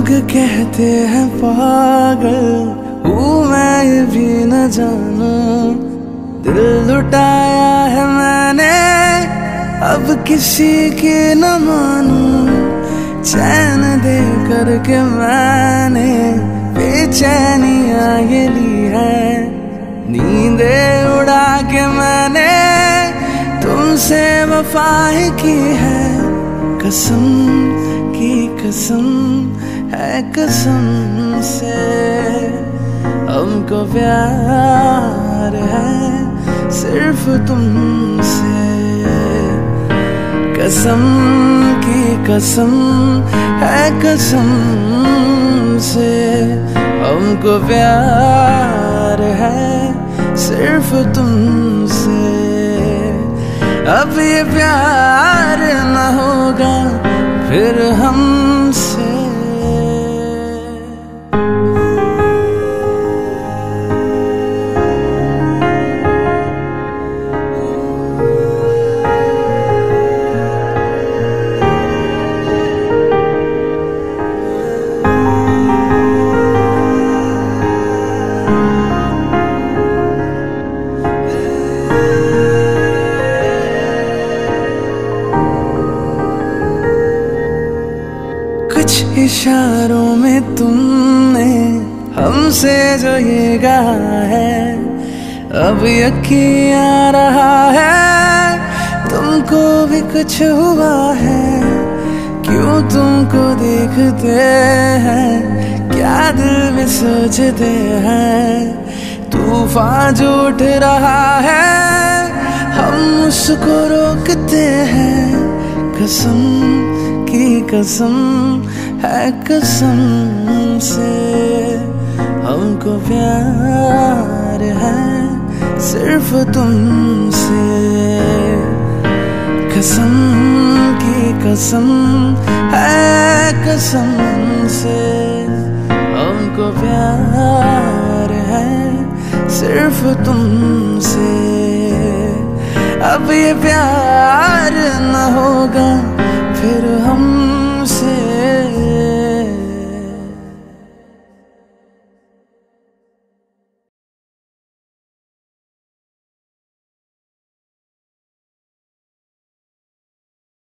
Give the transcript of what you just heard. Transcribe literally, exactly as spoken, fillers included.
कहते हैं पागल हूँ मैं ये भी न जानूं, दिल लुटाया है मैंने अब किसी की न मानूं। चैन दे करके मैंने बेचैनियाँ ये ली है, नींदे उड़ा के मैंने तुमसे वफा की है। कसम की कसम है कसम से हमको प्यार है सिर्फ तुमसे। कसम की कसम है कसम से हमको प्यार है सिर्फ तुमसे। अब ये प्यार न होगा फिर हमसे। कुछ इशारों में तुमने हमसे जो ये कहा है, अब यकीन आ रहा है तुमको भी कुछ हुआ है। क्यों तुमको देखते हैं क्या दिल में सोचते हैं, तूफान जो उठ रहा है हम उसको रोकते हैं। कसम की कसम है कसम से हमको प्यार है सिर्फ तुमसे। कसम की कसम है कसम से हमको प्यार है सिर्फ तुमसे। अब ये प्यार न होगा फिर हम